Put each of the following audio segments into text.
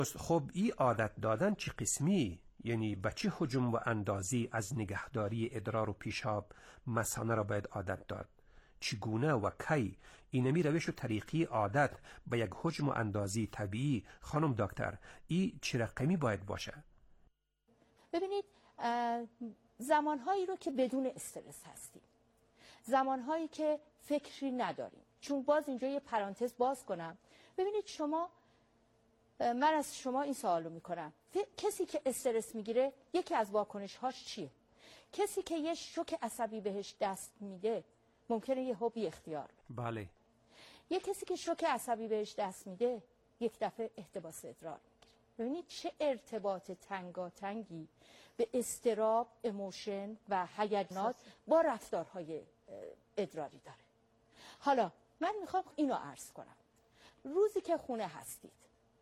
خب این عادت دادن چه قسمی؟ یعنی به چه حجم و اندازی از نگهداری ادرار و پیشاب مثانه را باید عادت داد؟ چگونه و کی اینمی روش و طریقی عادت به یک حجم و اندازی طبیعی خانم دکتر این چه رقمی باید باشه؟ ببینید زمانهایی رو که بدون استرس هستیم، زمانهایی که فکری نداریم، چون باز اینجا یه پرانتز باز کنم. ببینید شما، من از شما این سوالو میکنم، کسی که استرس میگیره یکی از واکنش‌هاش چیه؟ کسی که یه شوک عصبی بهش دست میده ممکنه یه بی اختیار. بله. یه کسی که شوک عصبی بهش دست میده یک دفعه احتباس ادرار میگیره. ببینید چه ارتباط تنگاتنگی به اضطراب، ایموشن و هیجانات با رفتارهای ادراری داره. حالا من میخوام اینو عرض کنم. روزی که خونه هستید،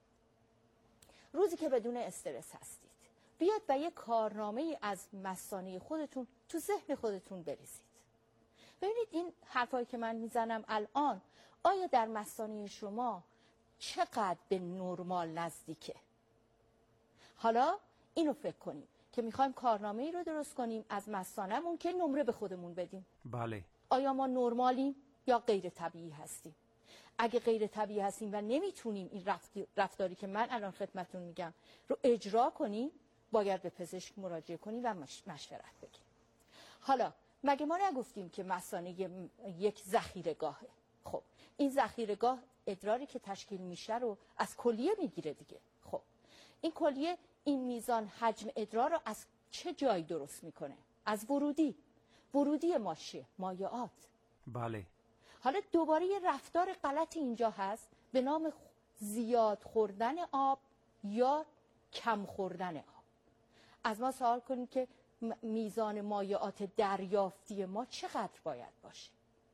روزی که بدون استرس هستید، بیاد و یه کارنامه از مثانه خودتون تو ذهن خودتون بریزید. ببینید این حرفایی که من میزنم الان آیا در مثانه شما چقدر به نرمال نزدیکه؟ حالا اینو فکر کنیم که میخوایم کارنامه ای رو درست کنیم از مثانه‌مون که نمره به خودمون بدیم. بله. آیا ما نرمالیم یا غیر طبیعی هستیم؟ اگه غیر طبیعی هستیم و نمیتونیم این رفتاری که من الان خدمتتون میگم رو اجرا کنیم، باید به پزشک مراجعه کنیم و مشورت بگیریم. حالا مگه ما نگفتیم که مثانه یک ذخیره‌گاهه؟ خب این ذخیره‌گاه ادراری که تشکیل میشه رو از کلیه میگیره دیگه. خب این کلیه این میزان حجم ادرار رو از چه جایی درست میکنه؟ از ورودی ما چیه؟ مایعات. بله. حالا دوباره یه رفتار غلط اینجا هست به نام زیاد خوردن آب یا کم خوردن آب. از ما سوال کنید که میزان مایعات دریافتی ما چقدر باید باشه؟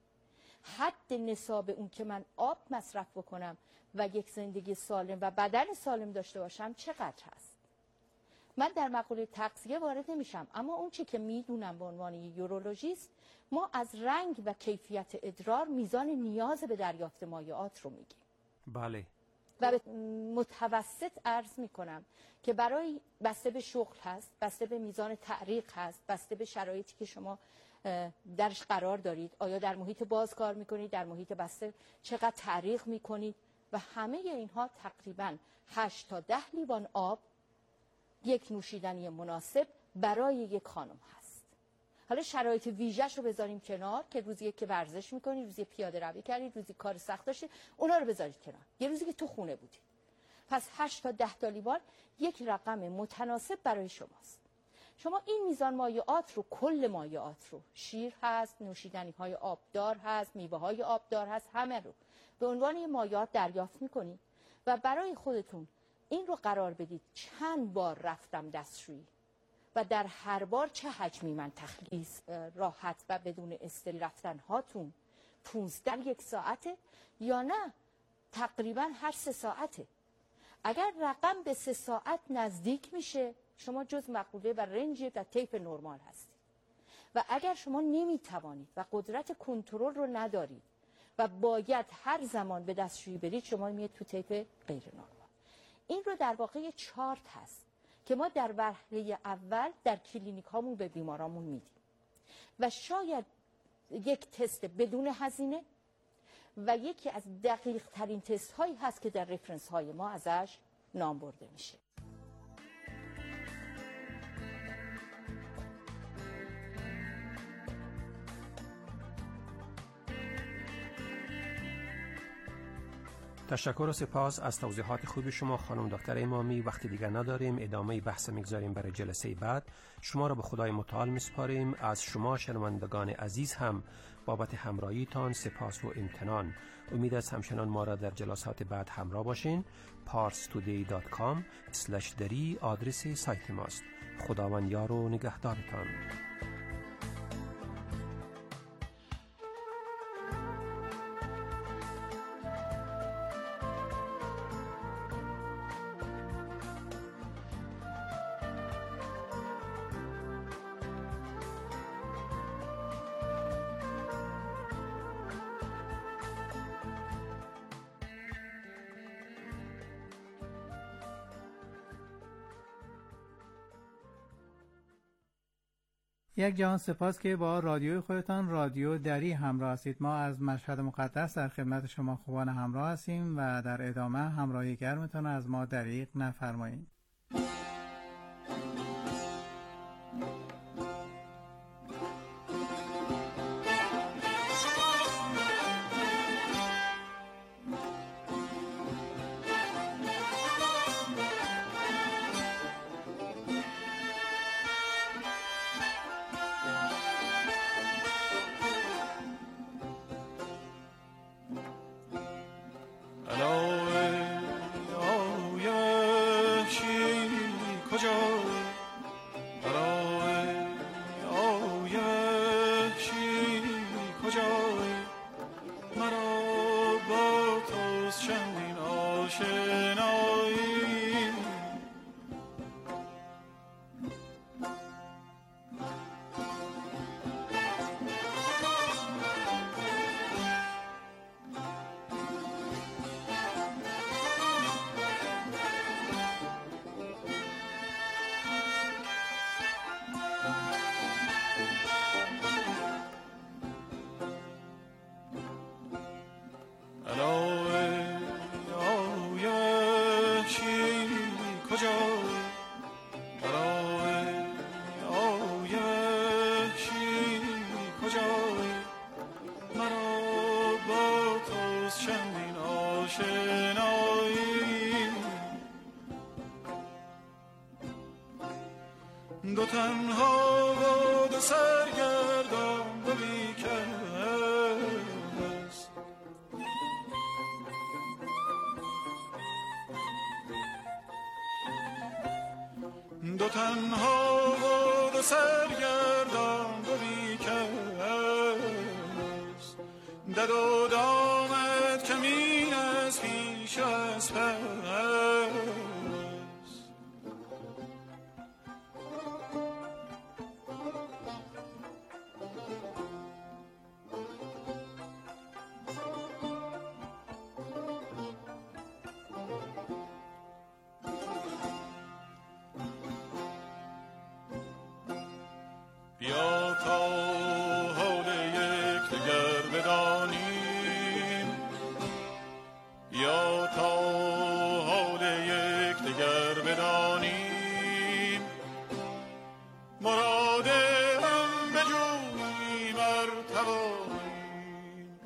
حد نصاب اون که من آب مصرف بکنم و یک زندگی سالم و بدن سالم داشته باشم چقدر هست؟ من در مقوله تغذیه وارد نمیشم، اما اون چی که میدونم به عنوان یورولوژیست، ما از رنگ و کیفیت ادرار میزان نیاز به دریافت مایعات رو میگیم. بله. و به متوسط عرض میکنم که برای بسته به شغل هست، بسته به میزان تعریق هست، بسته به شرایطی که شما درش قرار دارید، آیا در محیط باز کار میکنید، در محیط بسته چقدر تعریق میکنید و همه اینها تقریبا 8 تا 10 لیوان آب یک نوشیدنی مناسب برای یک خانم هست. حالا شرایط ویژه‌ش رو بذاریم کنار که روزی که ورزش میکنید، روزی پیاده روی کردید، روزی کار سخت داشتید، اونا رو بذارید کنار. یه روزی که تو خونه بودید. پس 8 تا 10 تا لیوان یک رقم متناسب برای شماست. شما این میزان مایعات رو، کل مایعات رو، شیر هست، نوشیدنی های آبدار هست، میوه های آبدار هست، همه رو به عنوان مایعات دریافت میکنید و برای خودتون این رو قرار بدید چند بار رفتم دستشویی و در هر بار چه حجمی من تخلیص راحت و بدون استل رفتن هاتون 15 یک ساعته یا نه تقریبا هر 3 ساعته. اگر رقم به 3 ساعت نزدیک میشه شما جز مقوله و رنج و طیف نرمال هستید و اگر شما نمیتوانید و قدرت کنترل رو ندارید و باید هر زمان به دستشویی برید شما میاد تو طیف غیر نرمال. این رو در واقع چارت هست که ما در وهله اول در کلینیک هامون به بیمارامون میدیم و شاید یک تست بدون هزینه و یکی از دقیق ترین تست هایی هست که در رفرنس های ما ازش نام برده میشه. تشکر و سپاس از توضیحات خوب شما خانم دکتر امامی. وقتی دیگر نداریم، ادامه بحث میگذاریم برای جلسه بعد. شما را به خدای متعال میسپاریم. از شما شنوندگان عزیز هم بابت همراهیتان سپاس و امتنان. امید است همچنان ما را در جلسات بعد همراه باشین. parstoday.com/dari آدرس سایت ماست. خداوند یار و نگهدارتان. یک جهان سپاس که با رادیوی خودتان رادیو دری همراه هستید. ما از مشهد مقدس در خدمت شما خوبان همراه هستیم و در ادامه همراهی گرمتان از ما دریغ نفرمایید. دو تنها و دو سرگردان دو بیکس، دو تنها و دو سرگردان دو بیکس، دد و دامت کمین از پیش از پس، بیا تا حال یکدیگر بدانیم، بیا تا حال یکدیگر بدانیم، مراد هم بجوییم ار توانیم.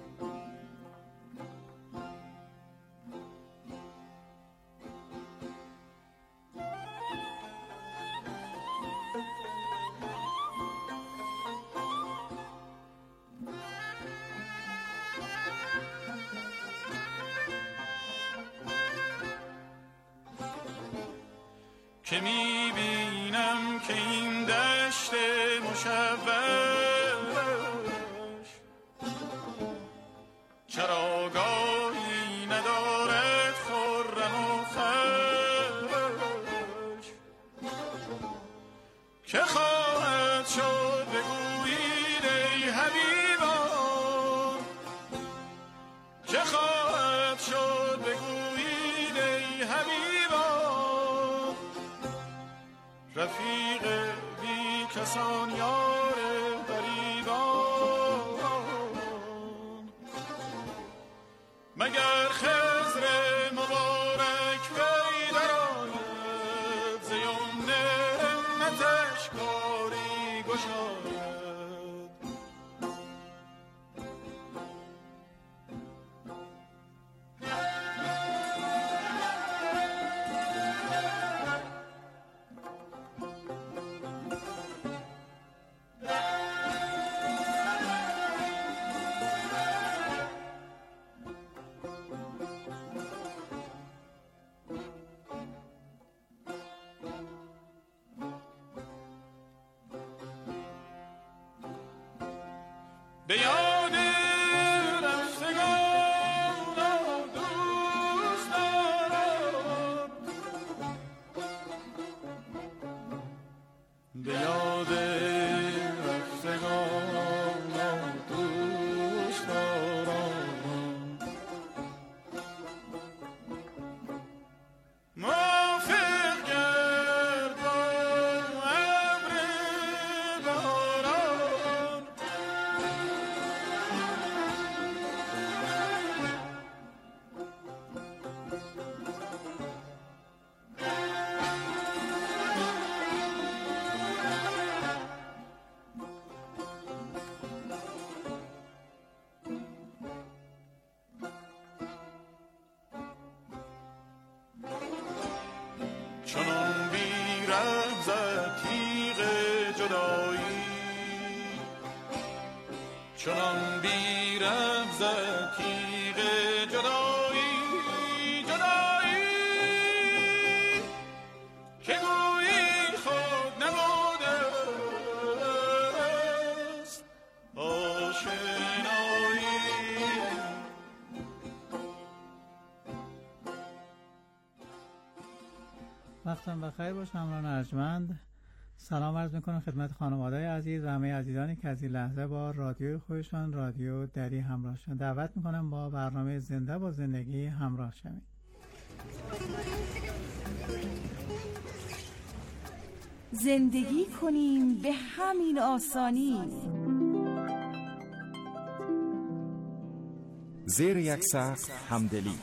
که میبینم که این دشت مشوش چراگاهی ندارد خرم و خوش، که خواهد شد بگویید ای حبیبان، که خواهد شد بگویید ای حبیبان، رفیق بی کسان یار غریبان، مگر خضر مبارک پی درآید، ز یمن همتش کاری گشاید. به یاد رفتگان دوست دارم، به یاد رفتگان دوست دارم، موافق گرد با ابر چنان بی‌ره زد تیغ جدایی، چنان بی‌ره زد تیغ جدایی، جدایی که گویی خود نبوده است آشنایی. وقتم بخیر باش همراهان ارجمند. سلام عرض میکنم خدمت خانواده‌های عزیز و همه عزیزانی که از این لحظه با رادیوی خودشان رادیو دری همراه شدن. دعوت میکنم با برنامه زنده با زندگی همراه شوید. زندگی کنیم به همین آسانی، زیر یک سقف همدلی،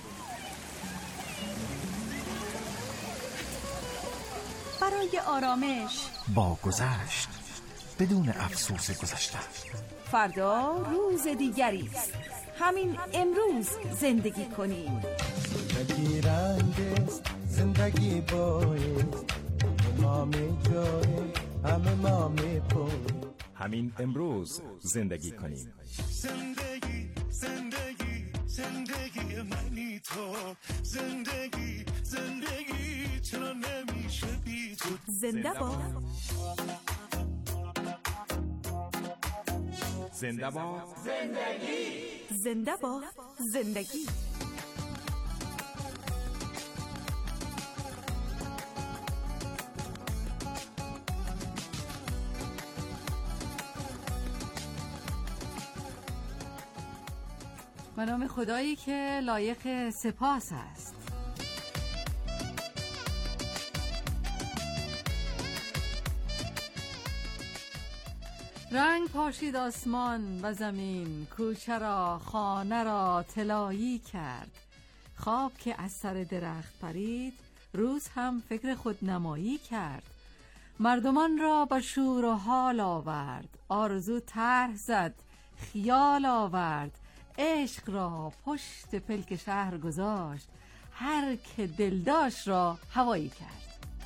برای آرامش با گذشت بدون افسوس گذشته. فردا روز دیگری است، همین امروز زندگی کنیم. زندگی رنگ است، زندگی بایست، ما می جای همه ما می پوی. همین امروز زندگی کنیم. زندگی زندگی زندگی منی تو، زندگی زندگی چرا نمیشه بی تو. زنده با زنده با زندگی، زنده با زندگی. به نام خدایی که لایق سپاس است. رنگ پاشید آسمان و زمین، کوچه را خانه را طلایی کرد. خواب که از سر درخت پرید، روز هم فکر خودنمایی کرد. مردمان را به شور و حال آورد، آرزو طرح زد خیال آورد. عشق را پشت پلک شهر گذاشت، هر که دلداش را هوایی کرد.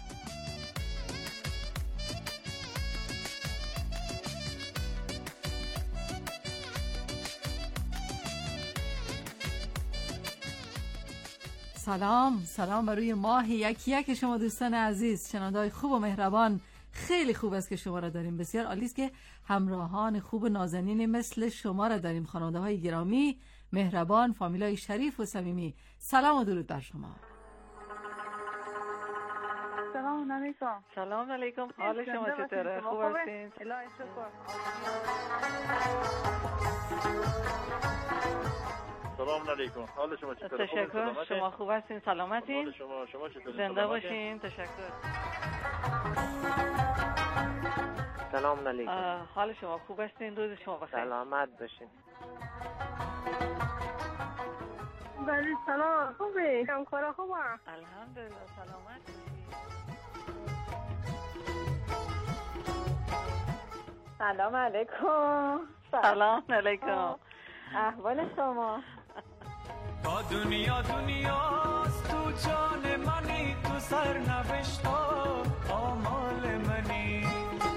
سلام بر روی ماه یکی یک شما دوستان عزیز، شنونده‌های خوب و مهربان. خیلی خوب است که شما را داریم، بسیار عالی است که همراهان خوب و نازنین مثل شما را داریم. خانواده‌های گرامی، مهربان، فامیلای شریف و صمیمی، سلام و درود بر شما. سلام علیکم. سلام علیکم. حال شما چطوره؟ خوب هستین؟ الهی شکر. سلام علیکم. حال شما چطوره؟ تشکر. شما خوب هستین؟ سلامتین؟ شما چطوره؟ زنده باشین. تشکر. سلام علیکم. حال شما خوب هستین؟ روز شما بخیر. سلامت باشین. بله سلام. خوبی؟ همکارا خوبه؟ الحمدلله. سلامت باشین. سلام علیکم. سلام علیکم. احوال شما؟ با دنیاست تو جان منی، تو سرنوشت آمال منی.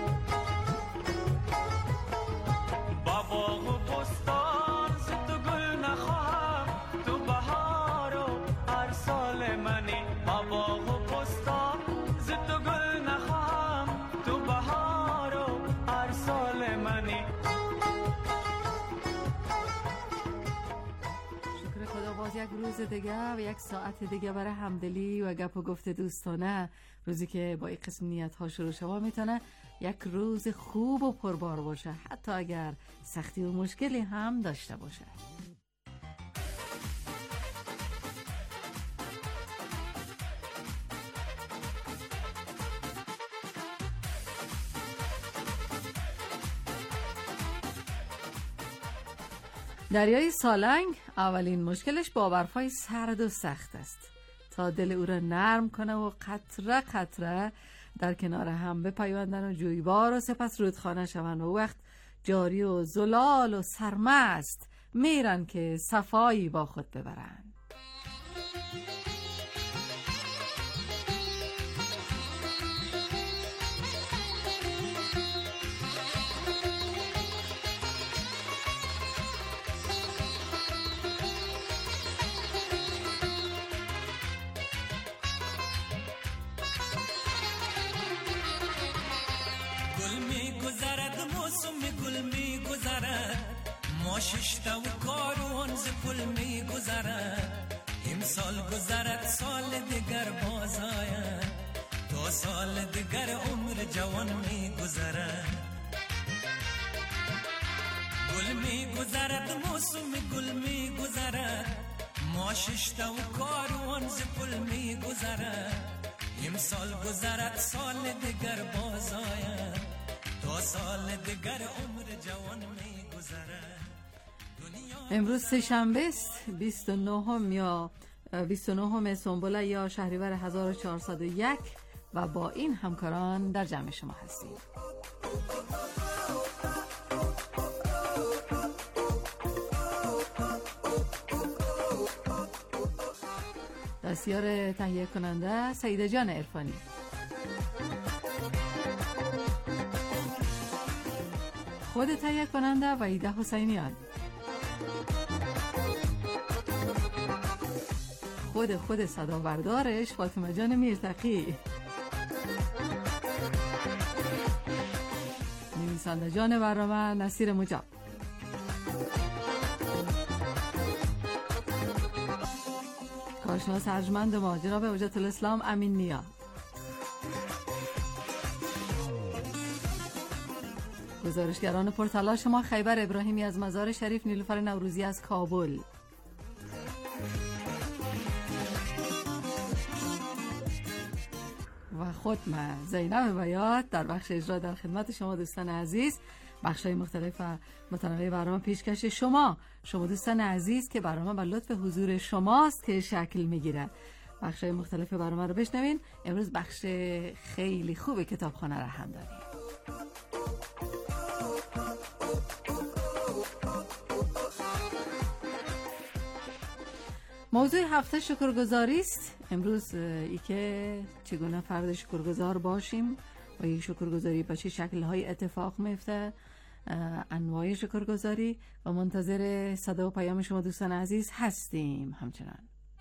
با باغ و بستان ز تو گل نخواهم، تو بهار و هر سال منی. با باغ و بستان ز تو گل نخواهم، تو بهار و هر سال منی. باز یک روز دیگه و یک ساعت دیگه برای همدلی و گپ و گفت دوستانه، روزی که با این قسم نیت ها شروع شما میتونه یک روز خوب و پربار باشه، حتی اگر سختی و مشکلی هم داشته باشه. دریای سالنگ اولین مشکلش با برفای سرد و سخت است. تا دل او را نرم کنه و قطره قطره در کنار هم بپیوندن و جویبار و سپس رودخانه شوند و وقت جاری و زلال و سرمست میرن که صفایی با خود ببرن. ما ششتا و کاروان ز پل می گذرد امسال گذرد سال دیگر باز آید تا سال دیگر عمر جوان می گذرد گل می گذرد موسم گل می گذرد ما ششتا و کاروان ز پل می گذرد امسال گذرد سال دیگر باز آید تا سال دیگر عمر جوان می گذرد. امروز سه‌شنبه است 29 سنبل یا شهریور 1401 و با این همکاران در جمع شما هستیم. دستیار تهیه کننده سعیده جان عرفانی، خود تهیه کننده وحیده حسینیان، خود صدابردارش فاطمه جان میرتقی، نویسنده جان برنامه نصیر مجاب، کارشناس ارجمند ما جناب حجت الاسلام امین نیا، گزارشگران پرتلاش ما خیبر ابراهیمی از مزار شریف، نیلوفر نوروزی از کابل، و خود من زینب بیات در بخش اجرا در خدمت شما دوستان عزیز. بخش‌های مختلف و متنوع برنامه پیشکش شما دوستان عزیز که برنامه با لطف حضور شماست که شکل میگیره. بخش‌های مختلف برنامه رو بشنوین. امروز بخش خیلی خوب کتابخانه را هم داریم. موضوع هفته شکرگزاری است. امروز ای که چگونه فرد شکرگزار باشیم و این شکرگزاری با چه شکل‌های اتفاق میفته، انواع شکرگزاری، و منتظر صدا و پیام شما دوستان عزیز هستیم. همچنان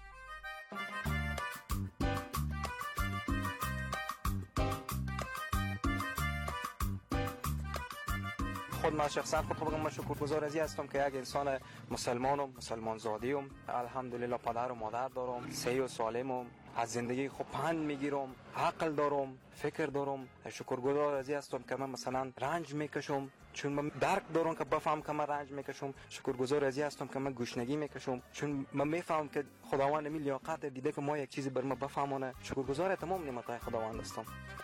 خود من شخصا خود بگم من شکرگزار از هستم که یک انسان مسلمانم، مسلمان زادیم. الحمدلله پدر و مادر دارم، صحیح و سالمم، از زندگی خوب پند میگیرم، عقل دارم، فکر دارم. شکرگزار از هستم که من مثلا رنج میکشم چون من درک دارم که بفهم که من رنج میکشم. شکرگزار از هستم که من گشنگی میکشم چون من میفهم که خداوند می لیاقت دیده که ما یک چیزی بر ما بفهمونه. شکرگزار تمام نعمتهای خداوند هستم.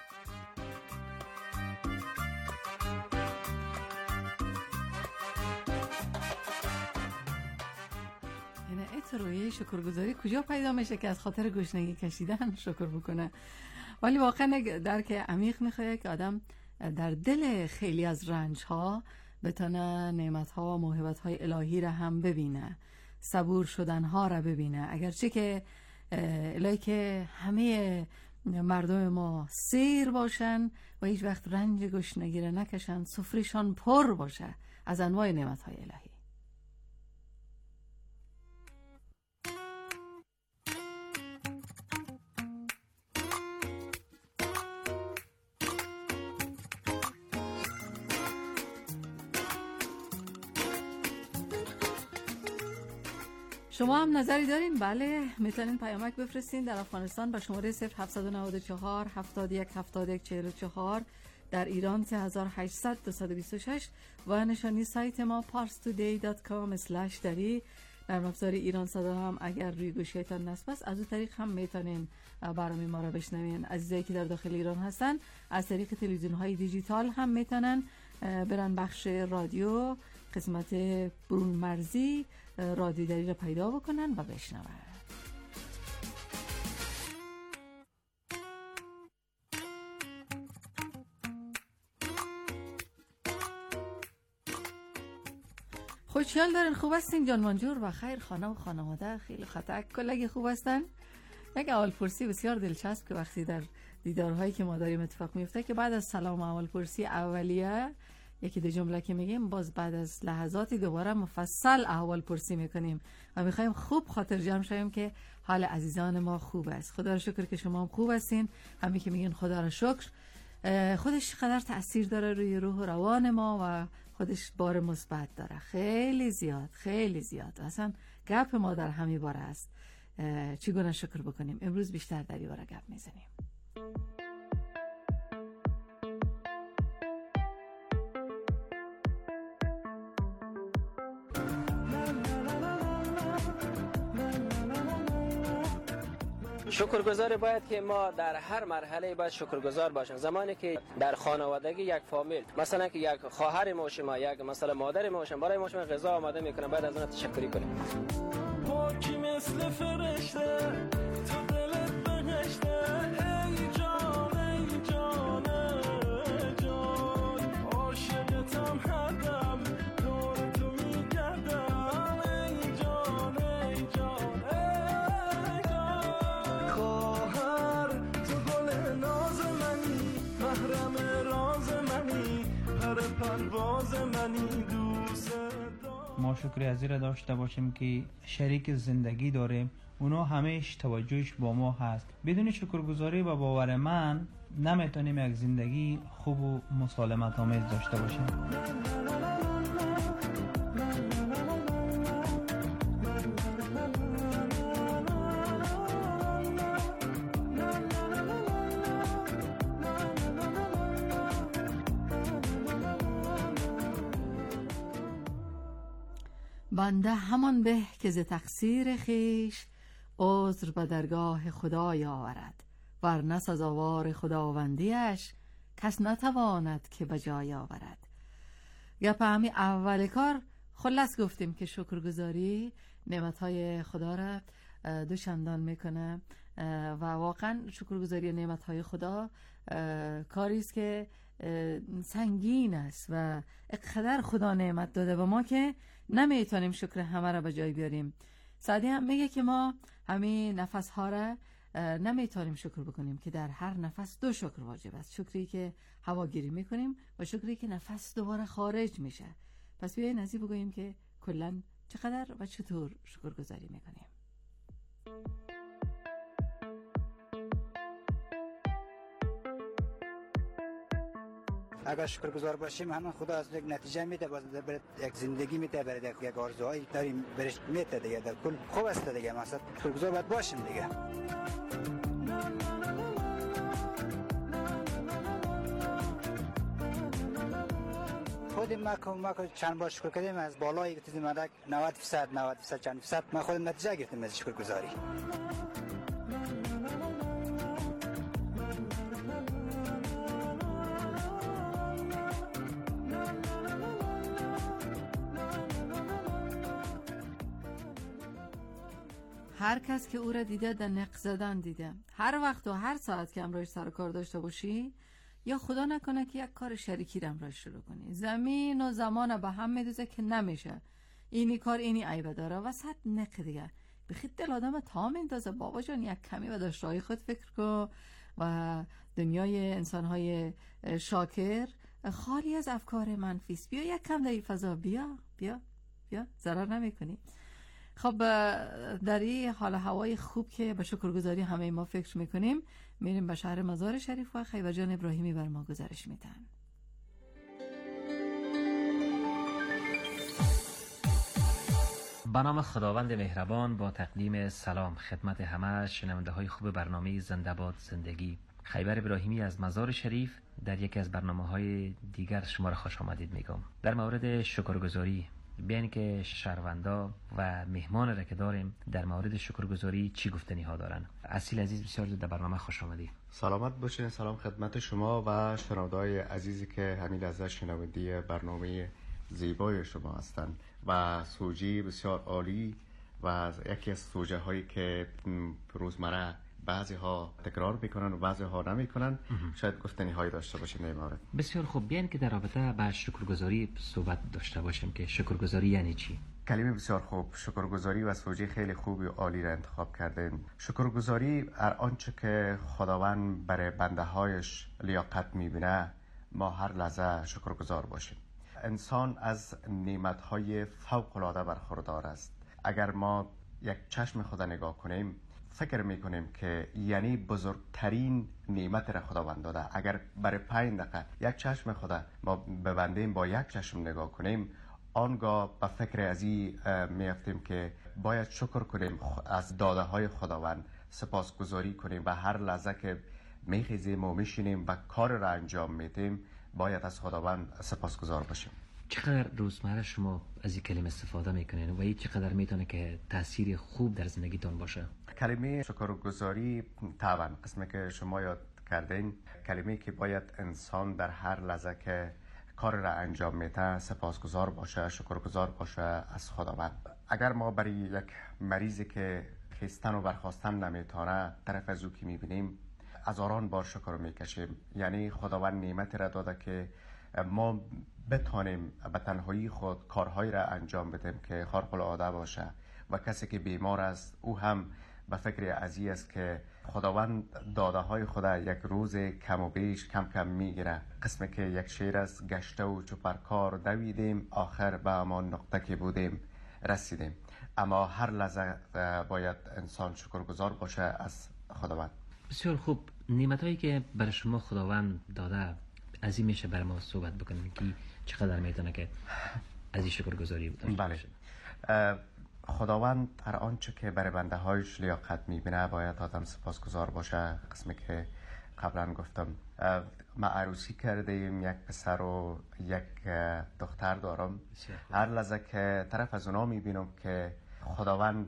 روی شکرگزاری کجا پیدا میشه که از خاطر گشنگی کشیدن شکر بکنه؟ ولی واقعا درک عمیق میخواد که آدم در دل خیلی از رنج ها بتونه نعمت ها و موهبت های الهی را هم ببینه، صبور شدن ها را ببینه. اگرچه که الهی که همه مردم ما سیر باشن و هیچ وقت رنج گشنگی را نکشن، سفره‌شان پر باشه از انواع نعمت های الهی. شما هم نظری دارین؟ بله، میتونین پیامک بفرستین در افغانستان با شماره 0794 71 71 44، در ایران 3800 226 و نشانی سایت ما parstoday.com/dari. در افزار ایران صدا هم اگر روی گوشیتان نصب است از اون طریق هم میتونین برنامه ما را بشنوین. عزیزایی که در داخل ایران هستن از طریق تلویزیون های دیجیتال هم میتونن برن بخش رادیو قسمت برون مرزی رادیو دری را پیدا بکنن و بشنون. خوشحال دارین؟ خوب هستین؟ جان منجور و خیر، خانه و خانواده خیلی خطک کلگی خوب هستن؟ یک احوالپرسی بسیار دلچسب که وقتی در دیدارهایی که ما داریم اتفاق میفته که بعد از سلام احوالپرسی اولیه یکی دو جمله که میگیم، باز بعد از لحظاتی دوباره مفصل احوالپرسی میکنیم و میخوایم خوب خاطر جمع شویم که حال عزیزان ما خوب است. خدا را شکر که شما هم خوب هستین. همین که میگین خدا را شکر، خودش قدر تأثیر داره روی روح و روان ما و خودش بار مثبت داره، خیلی زیاد خیلی زیاد. اصلا گپ ما در همین باره است، چگونه شکر بکنیم. امروز بیشتر در این باره گپ میزنیم. شکرگزار باید که ما در هر مرحله باید شکرگزار باشیم. زمانی که در خانوادگی یک فامیل، مثلا که یک خواهر ما شما، یک مثلا مادر ما شما برای ما شما غذا آماده میکنه، باید از اون تشکری کنیم. پاکی مثل فرشته تو دلت بهشته، ای جان ای جان ای جان، عاشقتم هردم دور تو میگردم، ای جان ای جان ای جان. خواهر تو گل ناز منی، محرم راز منی، پر پرواز منی، دوست ما شکر از این داشته باشیم که شریک زندگی داریم، اونا همیش توجهش با ما هست. بدون شکرگزاری و باور من نمیتونیم یک زندگی خوب و مسالمت آمیز داشته باشیم. بنده همان به که ز تقصیر خیش عذر به درگاه خدای آورد، ورنه سزاوار خداوندیش کس نتواند که به جای آورد. گپ همین اول کار خلاص گفتیم که شکرگزاری نعمتهای خدا را دوچندان میکنه و واقعا شکرگزاری نعمتهای خدا کاری است که سنگین است و اقدر خدا نعمت داده به ما که نمیتونیم شکر همه را به جای بیاریم. سعدی هم میگه که ما همین نفس ها را نمیتونیم شکر بکنیم که در هر نفس دو شکر واجب است، شکری که هواگیری میکنیم و شکری که نفس دوباره خارج میشه. پس بیاین از این بگوییم که کلا چقدر و چطور شکرگزاری میکنیم. اگر شکرگزار باشیم همون خدا از یک نتیجه میده، باز برای یک زندگی میده، برای یک آرزوهایی داریم برش میده دیگه. در کل خوب است دیگه، مثلا شکرگزار باید باشیم دیگه. خود ما چند بار شکر کردیم، از بالای گفتیم مدک 90% چند فیصد ما خودم نتیجه گرفتیم از شکرگزاری. هر کس که او را دیده در نق زدن دیده. هر وقت و هر ساعت که امروز سر کار داشته باشی، یا خدا نکنه که یک کار شریکی را امروز شروع کنی، زمین و زمان به هم میدوزه که نمیشه، اینی کار اینی عیبه داره، وسط نق دیگه بخید دل آدم تا میندازه. بابا جان یک کمی به داشته‌های خود فکر کن و دنیای انسان‌های شاکر خالی از افکار منفی است. بیا یک کم در این فضا، بیا ضرر نمی‌کنی. خب در این حال هوای خوب که به شکرگزاری همه ما فکر میکنیم، میریم به شهر مزار شریف و خیبر جان ابراهیمی بر ما گزارش میدن. به نام خداوند مهربان، با تقدیم سلام خدمت همه شنونده های خوب برنامه زنده باد زندگی. خیبر ابراهیمی از مزار شریف در یکی از برنامه‌های دیگر شما را خوش آمدید میگم. در مورد شکرگزاری بیان که شهروندا و مهمان را که داریم در مورد شکرگزاری چی گفتنی ها دارن. اصیل عزیز بسیار زود در برنامه خوش آمدید. سلامت باشین. سلام خدمت شما و شنونده‌های عزیزی که همین لحظه شنونده برنامه زیبای شما هستند و سوژه بسیار عالی و یکی از سوژه هایی که روزمره بعضی ها تکرار میکنن و بعضی ها نمیکنن، شاید گفتنی هایی داشته باشیم در مورد. بسیار خوب، بیان که در رابطه با شکرگزاری صحبت داشته باشیم که شکرگزاری یعنی چی؟ کلمه بسیار خوب، شکرگزاری و سوژه خیلی خوبی و عالی را انتخاب کردین. شکرگزاری هر آنچه که خداوند برای بنده هایش لیاقت میبینه ما هر لحظه شکرگزار باشیم. انسان از نعمت های فوق العاده برخوردار است. اگر ما یک چشم خدا نگاه کنیم، فکر میکنیم که یعنی بزرگترین نعمت را خداوند داده. اگر برای 5 دقیقه یک چشم خدا ما ببندیم، با یک چشم نگاه کنیم، آنگاه به فکر از این میافتیم که باید شکر کنیم از داده های خداوند، سپاسگزاری کنیم و هر لحظه که میخیزیم و میشینیم و کار را انجام میدیم باید از خداوند سپاسگزار باشیم. چقدر روزمره شما از این کلمه استفاده میکنین و این چقدر میتونه که تأثیر خوب در زندگیتون باشه؟ کلمه شکرگزاری طبعا قسمی که شما یاد کردین، کلمه که باید انسان در هر لحظه که کار را انجام میده سپاسگزار باشه، شکرگزار باشه از خداوند. اگر ما برای یک مریضی که خیستن و برخاستن نمیتونه طرف از او که میبینیم هزاران بار شکر میکشیم. یعنی خداوند نعمت را داده که ما بتانیم به تنهایی خود کارهایی را انجام بدیم که خارق العاده باشه و کسی که بیمار است او هم به فکر ازی است که خداوند داده های خدا یک روز کم و بیش کم کم میگیره. قسمی که یک شعر است: گشته و چوپرکار دویدیم، آخر به امان نقطه که بودیم رسیدیم. اما هر لحظه باید انسان شکرگزار باشه از خداوند. بسیار خوب. نعمتایی که برای شما خداوند داده از این میشه برای ما صحبت بکنیم که چقدر میتونه که از این شکرگزاری داشته باشه؟ بله. خداوند هر آنچه که برای بنده هایش لیاقت میبینه باید آدم سپاسگزار باشه. قسمی که قبلا گفتم ما عروسی کردیم، یک پسر و یک دختر دارم. هر لحظه که طرف از اونا میبینم که خداوند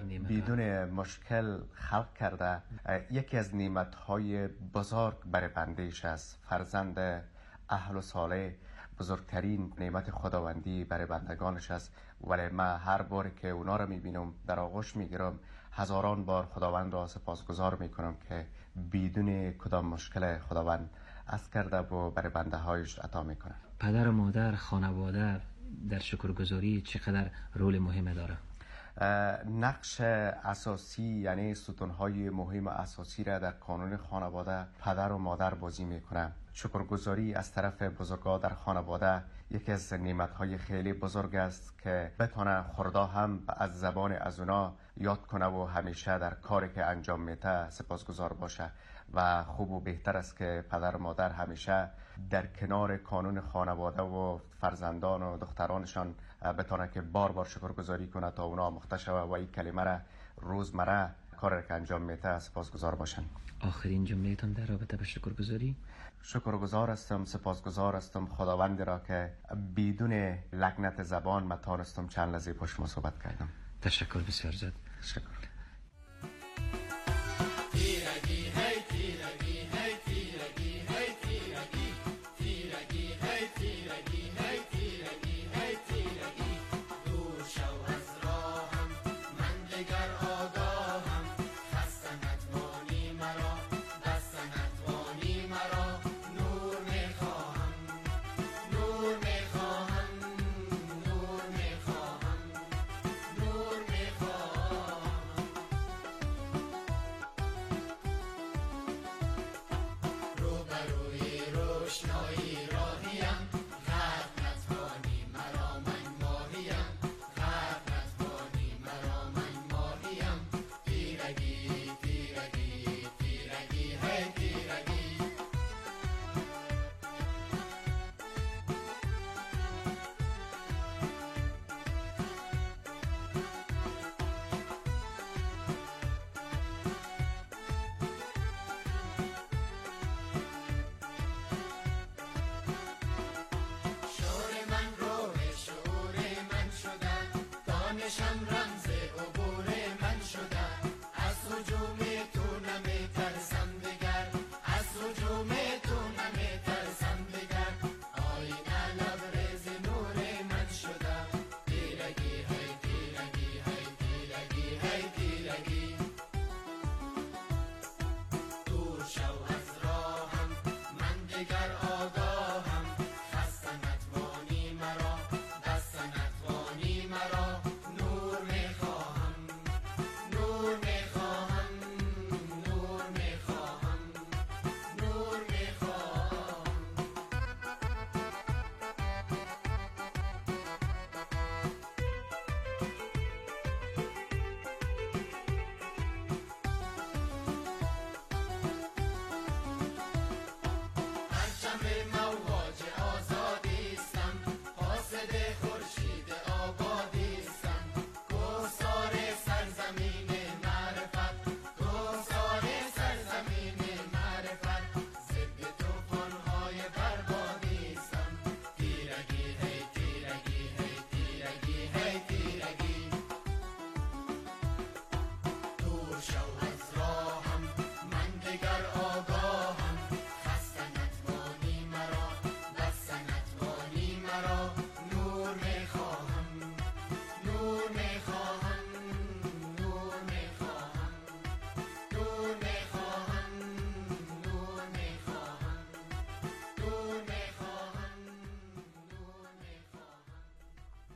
بدون مشکل خلق کرده، یکی از نعمت‌های بزرگ برای بنده‌اش است. فرزند اهل و صالح بزرگترین نعمت خداوندی برای بندگانش است. ولی من هر بار که اونا رو میبینم در آغوش میگیرم، هزاران بار خداوند را سپاسگزار میکنم که بدون کدام مشکل خداوند عطا کرده و برای بنده هایش عطا میکنه. پدر و مادر، خانواده در شکرگزاری چقدر رول مهم داره؟ نقش اساسی، یعنی ستونهای مهم اساسی را در کانون خانواده پدر و مادر بازی میکنه. شکرگزاری از طرف بزرگا در خانواده یکی از نعمت‌های خیلی بزرگ است که بتونه خوردا هم از زبان از اونا یاد کنه و همیشه در کاری که انجام میده سپاسگزار باشه. و خوب و بهتر است که پدر و مادر همیشه در کنار کانون خانواده و فرزندان و دخترانشان بتونه که بار بار شکرگزاری کنه تا اونا آموخته شوه و این کلمه را روزمره کار که انجام میده سپاسگزار باشن. آخرین جمله‌تان در رابطه با شکرگزاری؟ شکرگزار هستم، سپاسگزار هستم خداوندی را که بدون لکنت زبان من تانستم چند لحظه با شما صحبت کردم. تشکر بسیار زیاد. تشکر.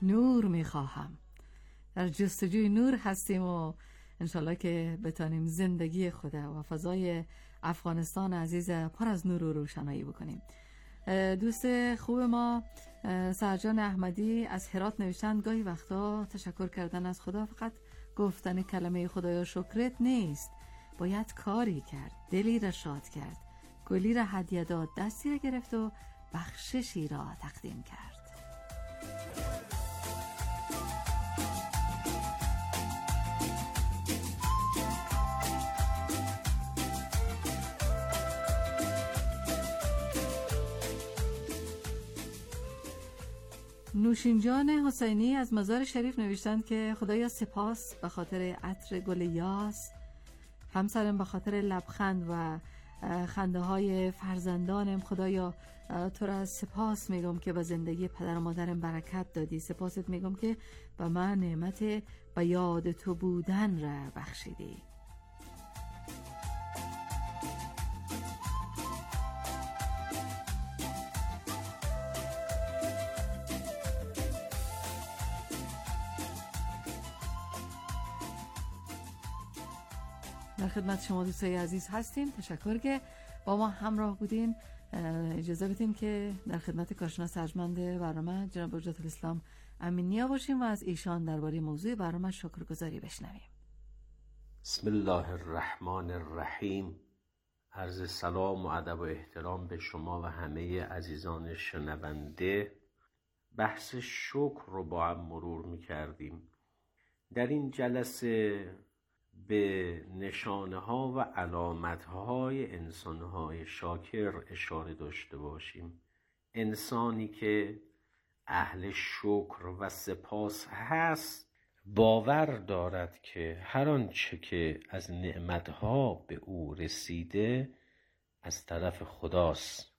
نور میخواهم. در جستجوی نور هستیم و انشالله که بتانیم زندگی خود و فضای افغانستان عزیز پر از نور و روشنایی بکنیم. دوست خوب ما سرجان احمدی از هرات نوشتند گاهی وقتا تشکر کردن از خدا فقط گفتن کلمه خدایا شکرت نیست، باید کاری کرد، دلی را شاد کرد، گلی را هدیه داد، دستی را گرفت و بخششی را تقدیم کرد. نوشینجان حسینی از مزار شریف نوشتند که خدایا سپاس به خاطر عطر گل یاس، همسرم به خاطر لبخند و خنده های فرزندانم. خدایا تو را سپاس میگم که به زندگی پدر و مادرم برکت دادی، سپاست میگم که به من نعمت به یاد تو بودن را بخشیدی. در خدمت شما دوستای عزیز هستیم. تشکر که با ما همراه بودین. اجازه بدیم که در خدمت کارشناس ارجمند برنامه جناب حجت الاسلام امینیا باشیم و از ایشان درباره موضوع برنامه شکرگزاری بشنویم. بسم الله الرحمن الرحیم. عرض سلام و ادب و احترام به شما و همه عزیزان شنونده. بحث شکر رو با هم مرور می کردیم. در این جلسه به نشانه ها و علامت های انسان های شاکر اشاره داشته باشیم. انسانی که اهل شکر و سپاس هست باور دارد که هر آنچه که از نعمت ها به او رسیده از طرف خداست،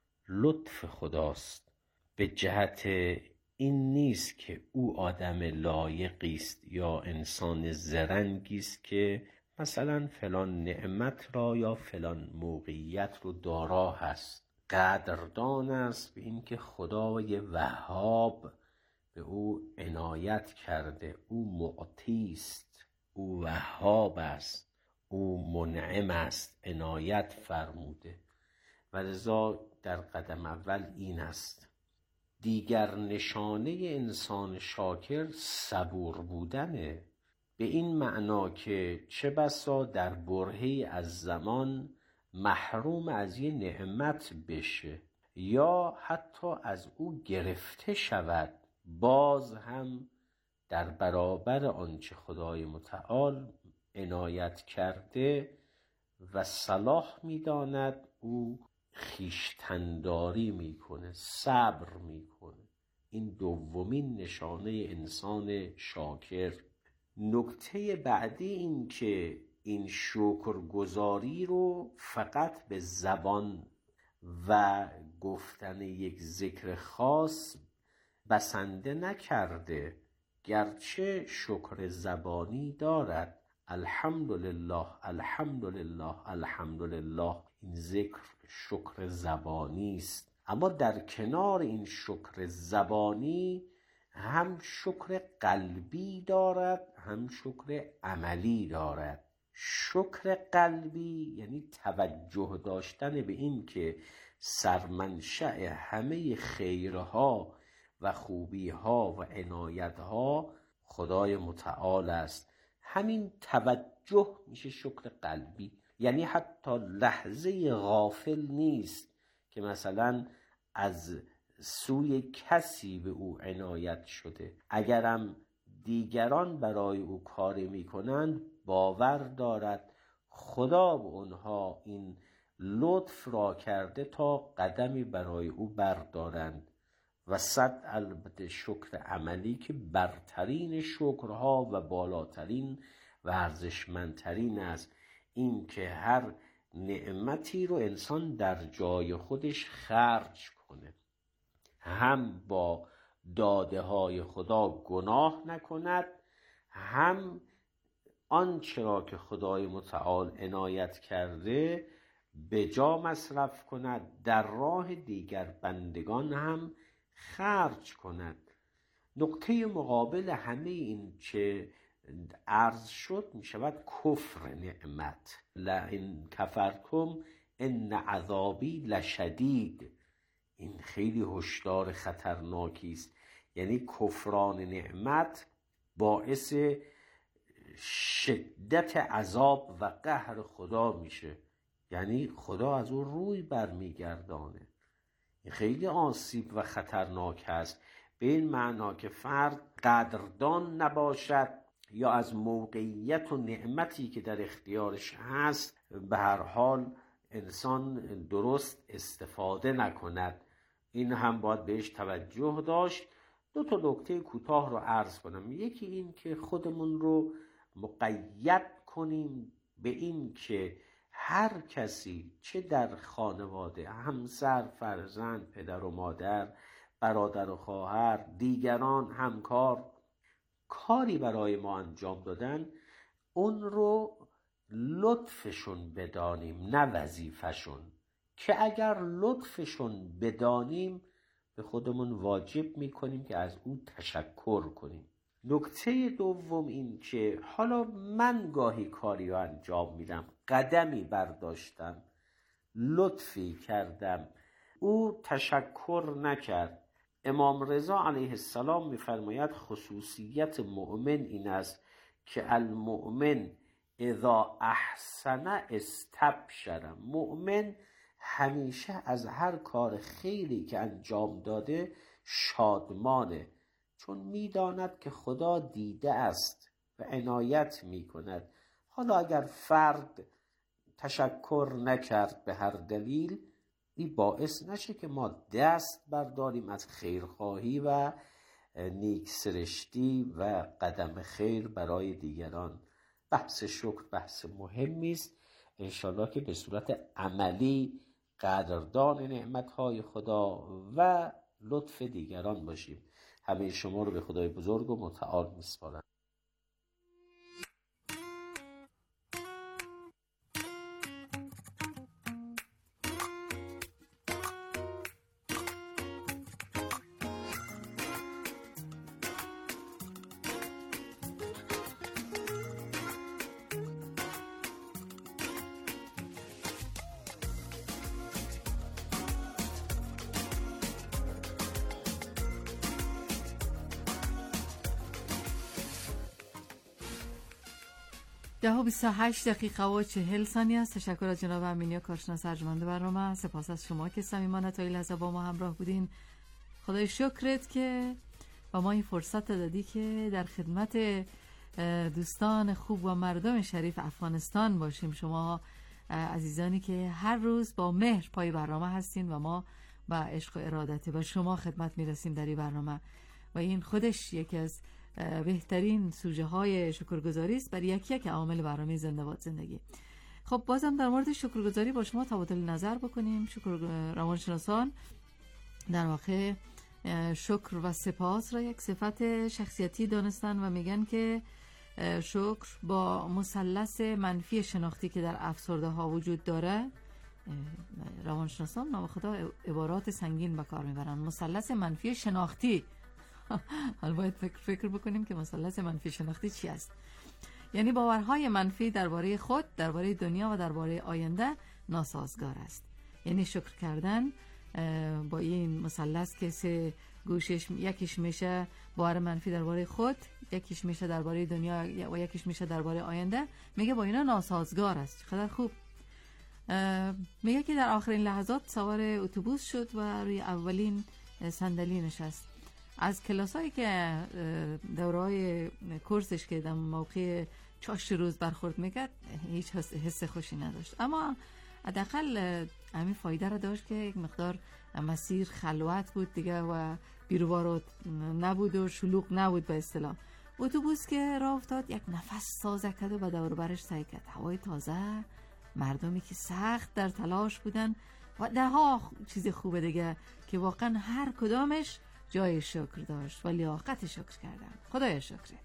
لطف خداست، به جهت این نیست که او آدم لایقی است یا انسان زرنگی است که مثلا فلان نعمت را یا فلان موقعیت رو دارا هست. قدردان است به این که خدای وهاب به او عنایت کرده. او معطی است، او وهاب است، او منعم است، عنایت فرموده و لذا در قدم اول این است. دیگر نشانه انسان شاکر صبور بودنه، به این معنا که چه بسا در برهه‌ای از زمان محروم از یه نعمت بشه یا حتی از او گرفته شود، باز هم در برابر آنچه خدای متعال عنایت کرده و صلاح می‌داند او خویشتن‌داری میکنه، صبر میکنه. این دومین نشانه انسان شاکر. نکته بعدی این که این شکرگزاری رو فقط به زبان و گفتن یک ذکر خاص بسنده نکرده، گرچه شکر زبانی دارد. الحمدلله الحمدلله الحمدلله، این ذکر شکر زبانی است. اما در کنار این شکر زبانی هم شکر قلبی دارد، هم شکر عملی دارد. شکر قلبی یعنی توجه داشتن به این که سرمنشأ همه خیرها و خوبیها و عنایتها خدای متعال است. همین توجه میشه شکر قلبی. یعنی حتی لحظه غافل نیست که مثلا از سوی کسی به او عنایت شده. اگرم دیگران برای او کاری میکنند باور دارد خدا به اونها این لطف را کرده تا قدمی برای او بردارند. و صد البته شکر عملی که برترین شکرها و بالاترین و ارزشمندترین است. این که هر نعمتی رو انسان در جای خودش خرج کنه، هم با داده های خدا گناه نکند، هم آنچه را که خدای متعال عنایت کرده به جا مصرف کند، در راه دیگر بندگان هم خرج کند. نقطه مقابل همه این که عرض شد می شود کفر نعمت. لئن کفرتم ان عذابی لشدید. این خیلی هشدار خطرناکی است. یعنی کفران نعمت باعث شدت عذاب و قهر خدا میشه. یعنی خدا از اون روی برمیگردانه. این خیلی آسیب و خطرناک هست، به این معنا که فرد قدردان نباشد یا از موقعیت و نعمتی که در اختیارش هست به هر حال انسان درست استفاده نکند. این هم باید بهش توجه داشت. 2 نکته کوتاه رو عرض کنم. یکی این که خودمون رو مقید کنیم به این که هر کسی چه در خانواده، همسر، فرزند، پدر و مادر، برادر و خواهر، دیگران، همکار، کاری برای ما انجام دادن، اون رو لطفشون بدانیم نه وظیفشون. که اگر لطفشون بدانیم به خودمون واجب میکنیم که از او تشکر کنیم. نکته دوم این که حالا من گاهی کاری رو انجام میدم، قدمی برداشتم، لطفی کردم، او تشکر نکرد. امام رضا علیه السلام میفرماید خصوصیت مؤمن این است که المؤمن اذا احسن استبشر. مؤمن همیشه از هر کار خیری که انجام داده شادمانه، چون میداند که خدا دیده است و عنایت میکند. حالا اگر فرد تشکر نکرد به هر دلیل، این باعث نشه که ما دست برداریم از خیرخواهی و نیکسرشتی و قدم خیر برای دیگران. بحث شکر بحث مهمی است. انشالله که به صورت عملی قدردان نعمتهای خدا و لطف دیگران باشیم. همه شما رو به خدای بزرگ و متعال میسپارم. ده و 28 دقیقه و 40 ثانیه است. تشکر از جناب امینی کارشناس ارجمند برنامه. سپاس از شما که صمیمانه تا این لحظه با ما همراه بودین. خدای شکرت که با ما این فرصت دادی که در خدمت دوستان خوب و مردم شریف افغانستان باشیم. شما عزیزانی که هر روز با مهر پای برنامه هستین و ما با عشق و ارادت با شما خدمت میرسیم در این برنامه و این خودش یکی از بهترین سوژه های شکرگزاری است برای یک عامل برنامه زنده باد زندگی. خب بازم در مورد شکرگزاری با شما تبادل نظر بکنیم. روانشناسان در واقع شکر و سپاس را یک صفت شخصیتی دانستن و میگن که شکر با مثلث منفی شناختی که در افسرده ها وجود داره، روانشناسان ناخدا عبارات سنگین به کار میبرن. مثلث منفی شناختی. حالا باید فکر بکنیم که مثلث منفی شناختی چی است. یعنی باورهای منفی درباره خود، درباره دنیا و درباره آینده ناسازگار است. یعنی شکر کردن با این مثلث که سه گوشش، یکیش میشه باور منفی درباره خود، یکیش میشه درباره دنیا و یکیش میشه درباره آینده، میگه با اینا ناسازگار است. خیلی خوب. میگه که در آخرین لحظات سوار اتوبوس شد و روی اولین صندلی نشست. از کلاسایی که دوره‌های کورسش که در موقع چاشت روز برخورد میکرد هیچ حس خوشی نداشت، اما حداقل همین فایده را داشت که یک مقدار مسیر خلوت بود دیگه و بیروبار نبود و شلوغ نبود به اصطلاح. اتوبوس که راه افتاد یک نفس تازه کرد و به دور برش سعی کرد. هوای تازه، مردمی که سخت در تلاش بودن و ده ها چیز خوبه دیگه که واقعا هر کدامش جای شکر داشت و لیاقت شکر کردن. خدای شکرت.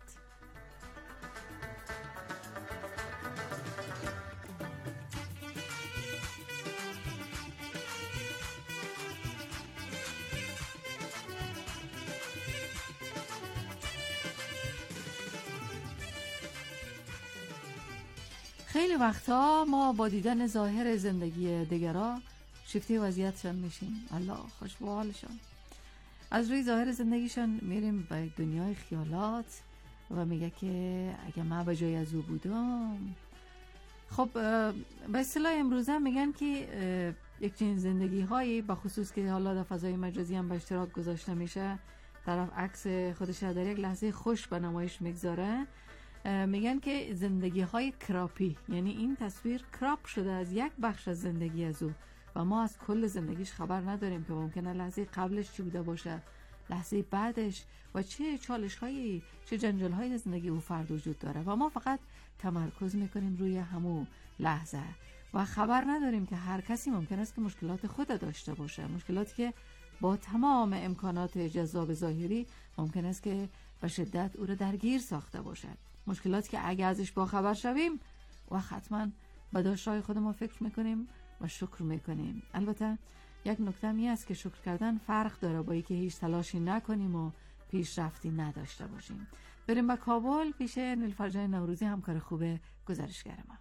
خیلی وقتا ما با دیدن ظاهر زندگی دیگران شیفته وضعیتشان میشیم. الله خوش به حالشان. از روی ظاهر زندگیشان میریم به دنیای خیالات و میگه که اگه من به جای از او بودم. خب به اصطلاح امروزه میگن که یک چنین زندگی هایی به خصوص که حالا در فضای مجازی هم به اشتراک گذاشته میشه، طرف عکس خودش در یک لحظه خوش به نمایش میگذاره، میگن که زندگی های کراپی، یعنی این تصویر کراپ شده از یک بخش از زندگی از او و ما از کل زندگیش خبر نداریم که ممکنه لحظه قبلش چی بوده باشه، لحظه بعدش و چه چالش هایی، چه جنجال هایی در زندگی او فرد وجود داره و ما فقط تمرکز میکنیم روی همون لحظه و خبر نداریم که هر کسی ممکن است که مشکلات خود داشته باشه، مشکلاتی که با تمام امکانات جذاب ظاهری ممکن است که به شدت او را درگیر ساخته باشه، مشکلاتی که اگه ازش با خبر شویم و حتما به داشته‌های خود ما فکر میکنیم و شکر میکنیم. البته یک نکته می است که شکر کردن فرق داره با اینکه هیچ تلاشی نکنیم و پیشرفتی نداشته باشیم. بریم به کابل پیش نیلوفر جان نوروزی، همکار خوب گزارشگر ما.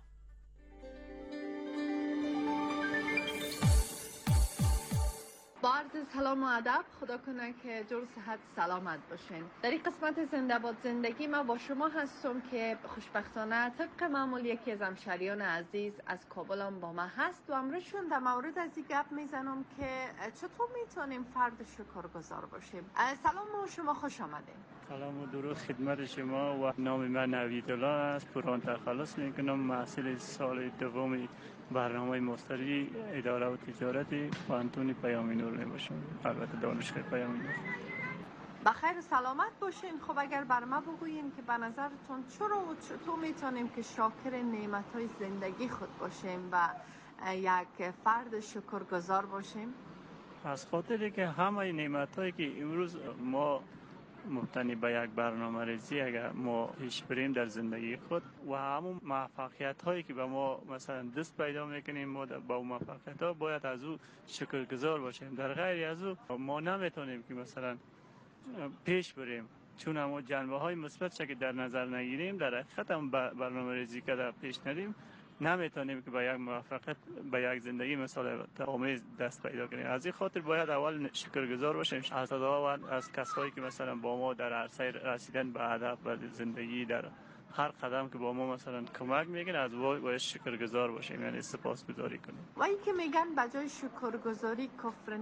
با عرض سلام و ادب، خدا کنه که جور صحت سلامت باشین. در این قسمت زنده باد زندگی ما با شما هستم که خوشبختانه طبق معمول یکی از همشهریان عزیز از کابل هم با ما هست و امروزشون در مورد از این گپ میزنم که چطور میتونیم فرد شکرگزار باشیم. سلام و شما خوش آمدین. سلام و درود خدمت شما و نام من نویدالله است. پران تخلص میکنم، محصل سال دوم برنامه مستری اداره و تجارت پانتون پیام نور میباشم، البته دانشگاه پیام نور. بخیر سلامت باشین. خب اگر بر ما بگوییم که به نظرتون چرا و چطور میتونیم که شاکر نعمت‌های زندگی خود باشیم و یک فرد شکرگزار باشیم؟ از خاطری که همه نعمت‌هایی که امروز ما مبتنی به یک برنامه ریزی اگر ما پیش بریم در زندگی خود و همون موفقیت هایی که به ما مثلا دست پیدا میکنیم، ما با اون موفقیت ها باید از او شکرگزار باشیم. در غیر از او ما نمیتونیم که مثلا پیش بریم، چون ما جنبه های مثبت که در نظر نگیریم، در حقیقت هم برنامه ریزی که در پیش ندیم، نمیتونیم که به یک موفقیت، به یک زندگی مثال آمیز دست پیدا کنیم. از این خاطر باید اول شکرگزار باشیم از خدا و از کسایی که مثلا با ما در عرصه رسیدن به هدف و زندگی در هر قدم که با ما مثلا کمک میکنه، از باید شکرگزار باشیم، یعنی سپاسگزاری کنیم. و این که میگن بجای شکرگزاری کفر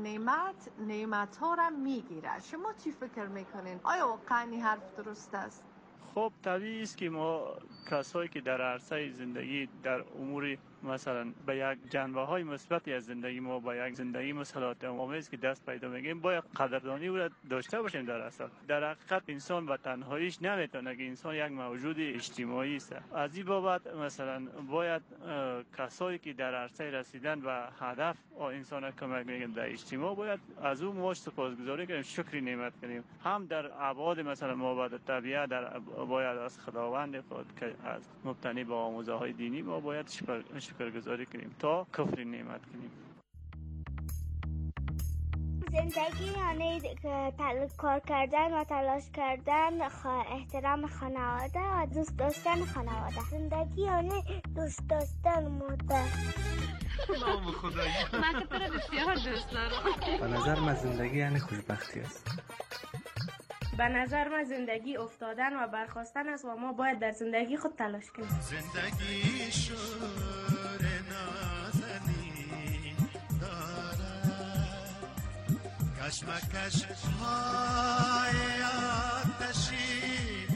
نعمت ها را میگیره، شما چی فکر میکنین؟ آیا واقعا این حرف درست است؟ خب طبیعی است که ما کسایی که در عرصه زندگی در امور مثلا به یک جنبه های مثبتی از زندگی ما، با یک زندگی مسئلات آمیز که دست پیدا میگیم، باید قدردانی او را داشته باشیم. در اصل در حقیقت انسان به تنهاییش نمیتونه، که انسان یک موجود اجتماعی است. از این بابت مثلا باید کسایی که در عرصه رسیدن به هدف انسان کمک میکنن در اجتماع، باید از او ما سپاسگزاری کنیم، شکر نعمت کنیم. هم در ابعاد مثلا مابعد طبیعت، در باید از خداوند خود که از مبتنی به آموزه های دینی ما باید شکرگزاری کنیم تا کفر نعمت کنیم. زندگی یعنی کار کردن و تلاش کردن، احترام خانواده و دوست داشتن خانواده. زندگی یعنی دوست داشتن مادر. نام خدایی من که تو رو بسیار دوست دارم. به نظر من زندگی یعنی خوشبختی است. به نظر من زندگی افتادن و برخاستن است و ما باید در زندگی خود تلاش کنیم. زندگی شور نازنی دارد، کشمکش های آتشی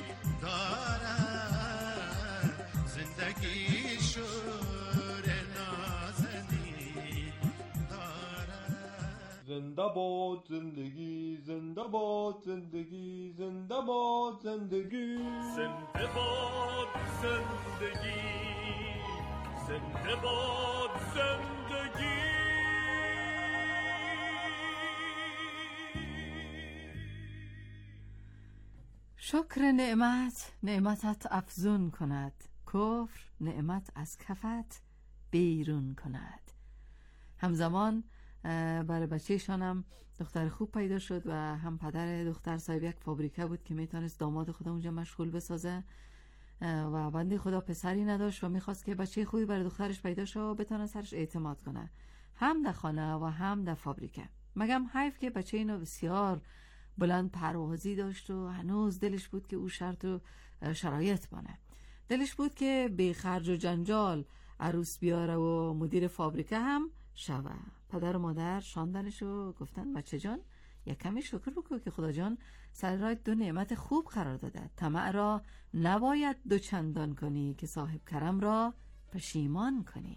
دارد. زندگی شور نازنی دارد. زنده باد زندگی، زنده باد زندگی، زنده باد زندگی، زنده باد زندگی، زنده باد زندگی. شکر نعمتت افزون کند، کفر نعمت از کفت بیرون کند. همزمان برای بچه‌شانم دختر خوب پیدا شد و هم پدر دختر صاحب یک فابریکه بود که میتونست داماد خودم اونجا مشغول بسازه. و بنده خدا پسری نداشت و میخواست که بچه خوبی برای دخترش پیدا شه و بتونه سرش اعتماد کنه، هم در خانه و هم در فابریکه. مگم حیف که بچه اینو بسیار بلند پروازی داشت و هنوز دلش بود که او شرط و شرایط بانه. دلش بود که بی خرج و جنجال عروس بیاره و مدیر فابریکه هم شوه. پدر و مادر شاندنش و گفتن بچه جان یک کمی شکر بکن که خدا جان سر راه دو نعمت خوب قرار داده. طمع را نباید دو چندان کنی که صاحب کرم را پشیمان کنی.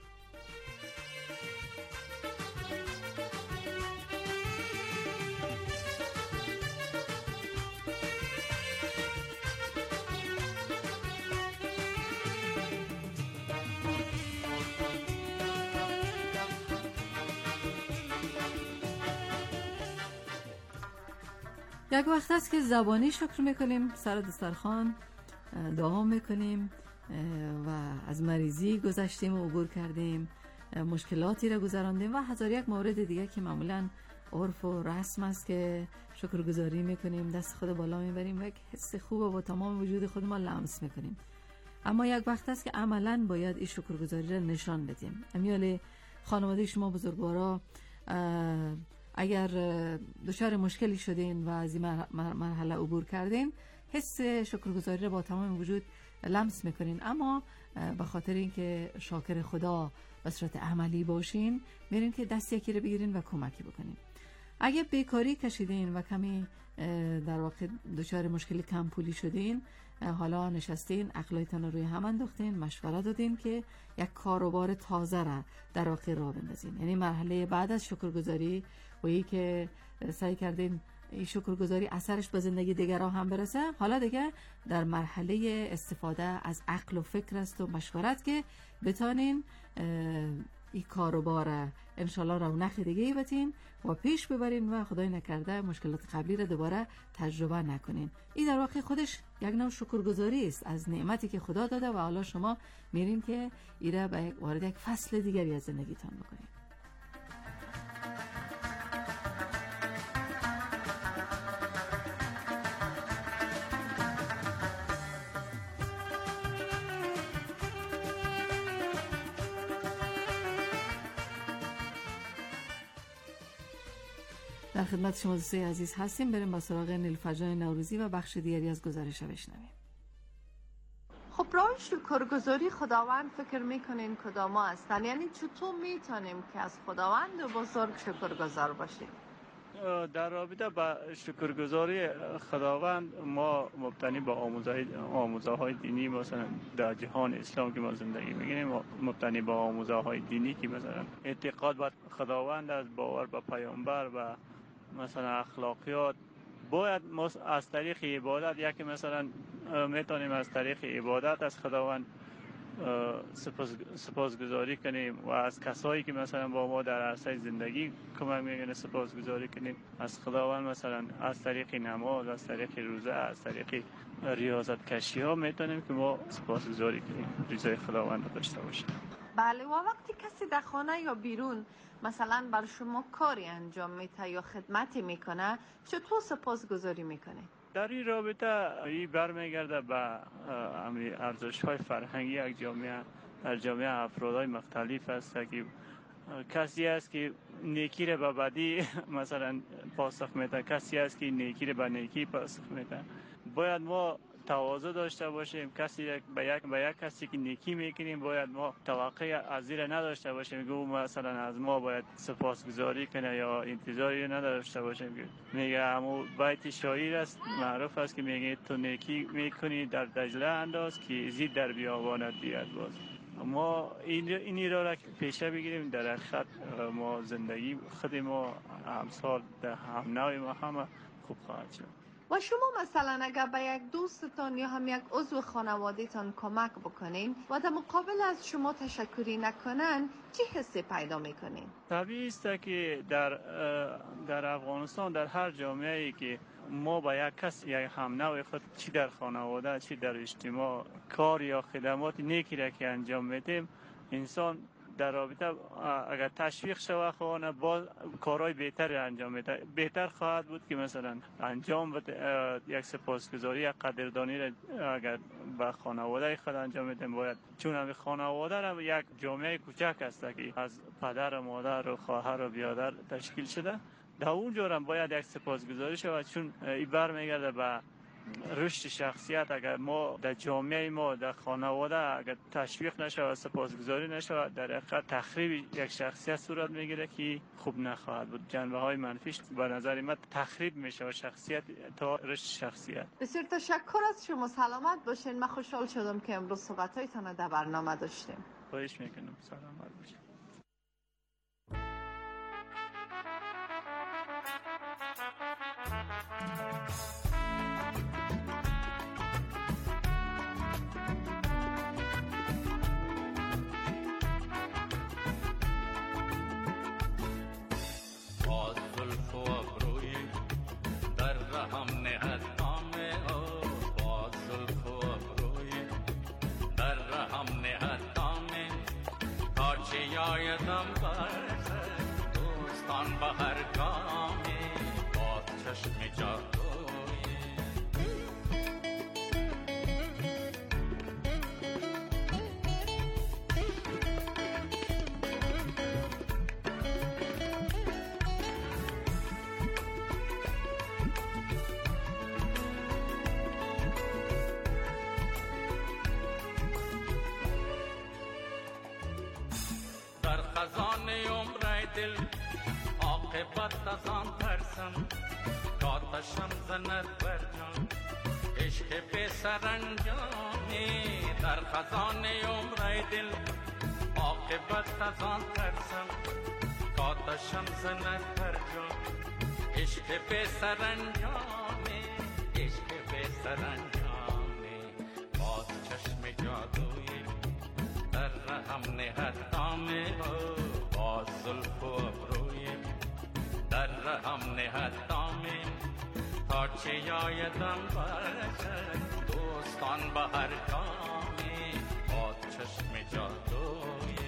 یک وقت است که زبانی شکر میکنیم، سر دسترخوان دعا میکنیم و از مریضی گذشتیم و عبور کردیم، مشکلاتی را گذراندیم و هزار یک مورد دیگه که معمولا عرف و رسم است که شکرگزاری میکنیم، دست خود بالا میبریم و یک حس خوب با تمام وجود خود ما لمس میکنیم. اما یک وقت است که عملا باید این شکرگزاری را نشان بدیم. امیال خانواده شما بزرگوارا اگر دچار مشکلی شدین و از این مرحله عبور کردین، حس شکرگزاری را با تمام وجود لمس میکنین، اما به خاطر اینکه شاکر خدا به صورت عملی باشین میرین که دست یکی رو بگیرین و کمکی بکنین. اگه بیکاری کشیدین و کمی در واقع دچار مشکل کم پولی شدین، حالا نشستین عقلایتان رو روی هم انداختین، مشوره دادین که یک کاروبار تازه را در واقع راه بندازین. یعنی مرحله بعد از شکرگزاری و ای که سعی کردین این شکرگزاری اثرش به زندگی دیگران هم برسه، حالا دیگه در مرحله استفاده از عقل و فکر است و مشورت که بتانین این کاروبار انشالله رونق دیگه بتین و پیش ببرین و خدای نکرده مشکلات قبلی را دوباره تجربه نکنین. این در واقع خودش یک نوع شکرگزاری است از نعمتی که خدا داده و حالا شما میرین که ایره به وارد یک فصل دیگری از زندگیتان بکنین. در خدمت شما دوستای عزیز هستیم. بریم با سراغ نیلوفر نوروزی و بخش دیگری از گزارش بشنویم. خب راه شکرگزاری خداوند فکر میکنین کدام هستن؟ یعنی چطور میتونیم که از خداوند بزرگ شکرگزار باشیم؟ در رابطه با شکرگزاری خداوند ما مبتنی با آموزه‌های دینی، مثلا در جهان اسلام که ما زندگی می‌کنیم مبتنی با آموزه‌های دینی که مثلا اعتقاد به خداوند است، باور به پیامبر و مثلا اخلاقیات، باید ما از طریق عبادت یکی مثلا میتونیم از طریق عبادت از خداوند سپاسگزاری کنیم و از کسایی که مثلا با ما در عرصه زندگی کمک میکنه سپاسگزاری کنیم از خداوند، مثلا از طریق نماز، از طریق روزه، از طریق ریاضت کشی ها میتونیم که ما سپاسگزاری کنیم، رضای خداوند داشته باشیم. بله. و وقتی کسی در خانه یا بیرون مثلا بر شما کاری انجام میده یا خدمتی میکنه، چطور سپاسگزاری میکنه؟ در این رابطه این برمیگرده به ارزش‌های فرهنگی یک جامعه. در جامعه افرادهای مختلف است که کسی است که نیکی را به بدی مثلا پاسخ میده، کسی است که نیکی را به نیکی پاسخ میده. باید ما تواضع داشته باشیم. کسی به یک کسی که نیکی میکنیم باید ما توقع از زیر نداشته باشیم که او مثلا از ما باید سپاسگزاری کنه یا انتظاری نداشته باشیم که میگه همون بیت شاعر است معروف است که میگه تو نیکی میکنی در دجله انداز که زید در بیابانت بیاد باز. ما این را پیشه بگیریم، در حقیقت ما زندگی خود ما همسال در هم نوع ما همه خوب خواهد شد. و شما مثلا اگر به یک دوستتان یا هم یک عضو خانواده‌تان کمک بکنین و در مقابل از شما تشکری نکنن، چه حسی پیدا میکنین؟ طبیعی است که در افغانستان در هر جامعه‌ای که ما با یک کس یک هم نوع خود چی در خانواده چی در اجتماع کار یا خدمات نیکی را که انجام میدیم، انسان در رابطه اگر تشویق شود خانه باز کارهای بهتری انجام میده. بهتر خواهد بود که مثلا انجام بده یک سپاسگزاری یک قدردانی را اگر به خانواده خود انجام میدیم باید، چون هم خانواده را یک جامعه کوچک است که از پدر و مادر و خواهر و برادر تشکیل شده. در اونجا هم باید یک سپاسگزاری شود، چون این برمیگرده به رشد شخصیت. اگر ما در جامعه ما در خانواده اگر تشویق نشود، سپاسگزاری نشود، در حقیقت تخریب یک شخصیت صورت میگیره که خوب نخواهد بود. جنبه های منفیش به نظر من تخریب میشه شخصیت تا رشد شخصیت. بسیار تشکر از شما، سلامت باشین. من خوشحال شدم که امروز صحبت‌هایتان در برنامه داشتیم. خواهش میکنم، سلامت باشین. یادم برسد دوستان به هر گامی با چشم جادویی. خزانه عمر دل عاقبت از آن ترسم، کاتشم زند بر جان عشق بی سرانجامی. در خزانه عمر دل عاقبت از آن ترسم، کاتشم زند بر جان عشق بی سرانجامی. عشق بی سرانجامی باز چشم جادویی در رحم نهد دامه با زلف و ابروی در رحم نهد دامه تا چه یادم برسد دوستان به هر گامی با چشم جادویی.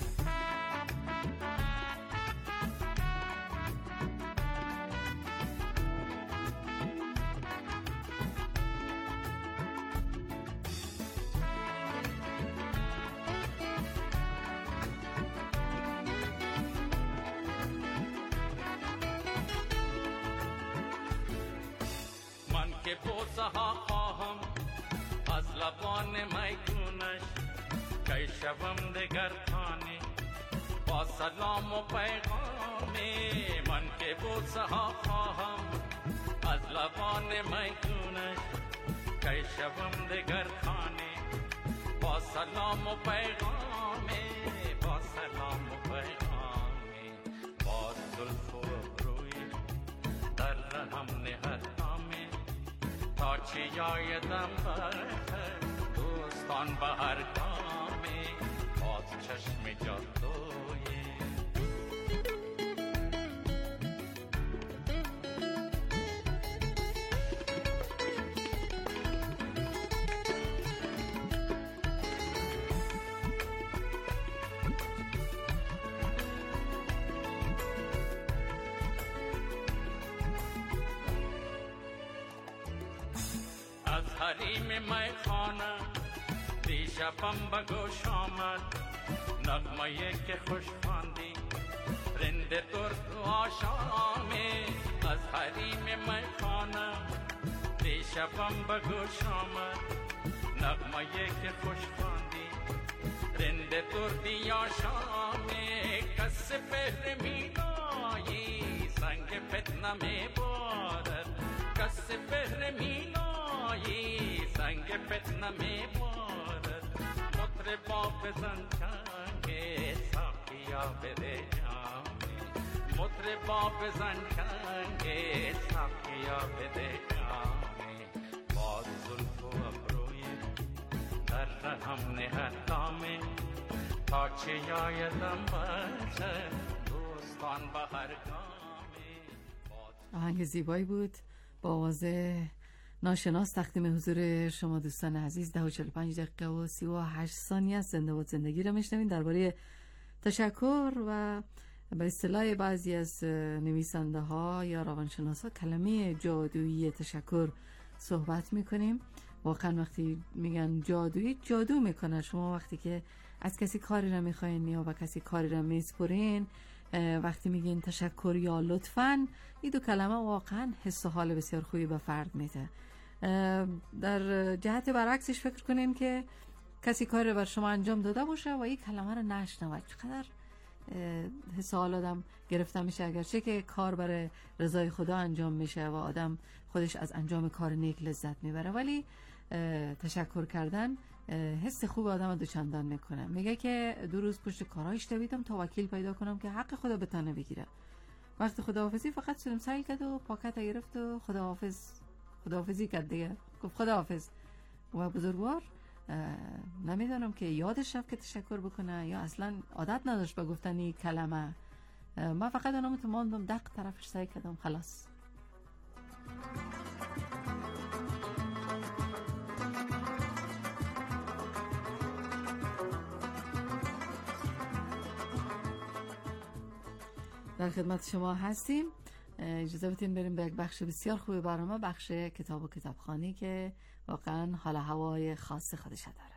که بوسه ها خواهم از لبان میگونش، که شوم دگر خانه با سلام و پیغامی. من که بوسه ها خواهم از لبان میگونش، که شوم دگر خانه با سلام و پیغامی. با سلام و پیغامی با زلف و ابروی در رحم نهد تا چه یادم برسد دوستان به هر گامی باز چشم جادویی. از حریم میخانه دیشبم به گوش آمد نغمه که خوش خواندی رند درد و آشامی. از حریم میخانه دیشبم به گوش آمد نغمه که خوش خواندی رند دردی آشامی. کس بهر مینایی سنگ فتنه میبارد، کس بهر مینایی سنگ فتنه میبارد. مطربا بزن چنگ ساقیا بده جامی، مطربا بزن چنگ ساقیا بده جامی. با زلف و ابروی در رحم نهد دامی تا چه یادم برسد دوستان به هر گامی. آهنگ زیبایی بود با آواز ناشناس تقدیم حضور شما دوستان عزیز. 10:45 و 38 ثانیه است. زنده باد زندگی را میشنوین. درباره تشکر و به اصطلاح بعضی از نویسنده ها یا روانشناسا کلمه جادویی تشکر صحبت میکنیم. واقعا وقتی میگن جادویی، جادو میکنه. شما وقتی که از کسی کاری را میخواین یا به کسی کاری را میسپرین، وقتی میگین تشکر یا لطفاً، این دو کلمه واقعا حس و حال بسیار خوبی به فرد میده. در جهت برعکسش فکر کنین که کسی کاری را بر شما انجام داده باشه و این کلمه را نشنوه، چقدر حس و حال آدم گرفته میشه. اگرچه که کار برای رضای خدا انجام میشه و آدم خودش از انجام کار نیک لذت میبره، ولی تشکر کردن حس خوب آدم دوچندان میکنه. میگه که 2 روز پشت کارهایش دویدم تا وکیل پیدا کنم که حق خدا به تنه بگیره. وقت خداحافظی فقط سلم سایل کرد و پاکت گرفت و خداحافظی کرد دیگه، گفت خداحافظ. و بزرگوار نمیدونم که یادش رفت که تشکر بکنه یا اصلا عادت نداشت به گفتن این کلمه. من فقط اونم تو ماندم دق طرفش سعی کردم، خلاص. در خدمت شما هستیم. اجازه بدین بریم به یک بخش بسیار خوبی برنامه، بخش کتاب و کتابخوانی که واقعا حال هوای خاص خودش داره.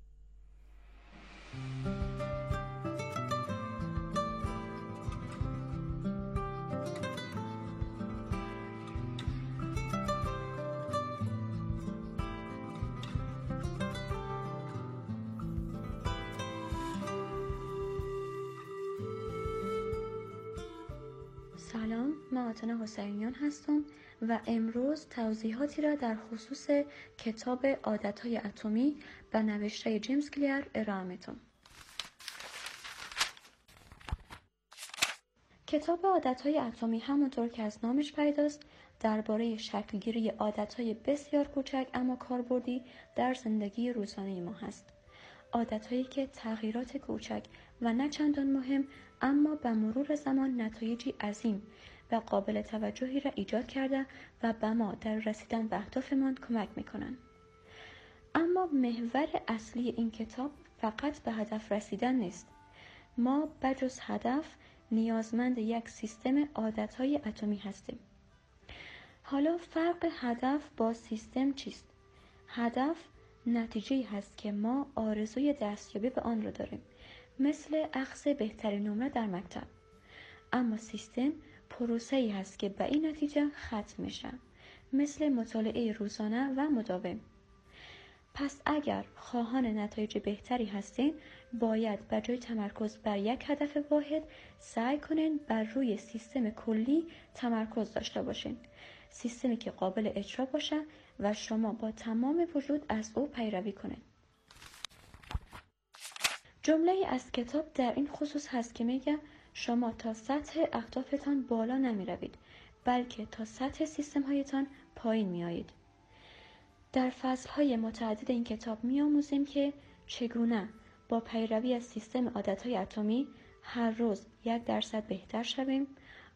سلام، من آتنا حسینیان هستم و امروز توضیحاتی را در خصوص کتاب عادتهای اتمی به نوشته جیمز کلیر ارائه می‌دم. کتاب عادتهای اتمی همونطور که از نامش پیداست درباره شکلگیری عادتهای بسیار کوچک اما کاربردی در زندگی روزانه ما هست. عادتهایی که تغییرات کوچک و نه چندان مهم اما به مرور زمان نتایجی عظیم و قابل توجهی را ایجاد کرده و به ما در رسیدن به اهدافمان کمک می‌کنند. اما محور اصلی این کتاب فقط به هدف رسیدن نیست. ما بجز هدف نیازمند یک سیستم عادتهای اتمی هستیم. حالا فرق هدف با سیستم چیست؟ هدف نتیجه‌ای هست که ما آرزوی دستیابی به آن را داریم، مثل اخذ بهترین نمره در مکتب. اما سیستم پروسه‌ای هست که به این نتیجه ختم میشه، مثل مطالعه روزانه و مداوم. پس اگر خواهان نتایج بهتری هستین، باید به جای تمرکز بر یک هدف واحد سعی کنین بر روی سیستم کلی تمرکز داشته باشین، سیستمی که قابل اجرا باشه و شما با تمام وجود از او پیروی کنین. جمله‌ای از کتاب در این خصوص هست که میگه شما تا سطح اهدافتان بالا نمی روید، بلکه تا سطح سیستم هایتان پایین می آیید. در فصلهای متعدد این کتاب می آموزیم که چگونه با پیروی از سیستم عادتهای اتمی هر روز 1% بهتر شویم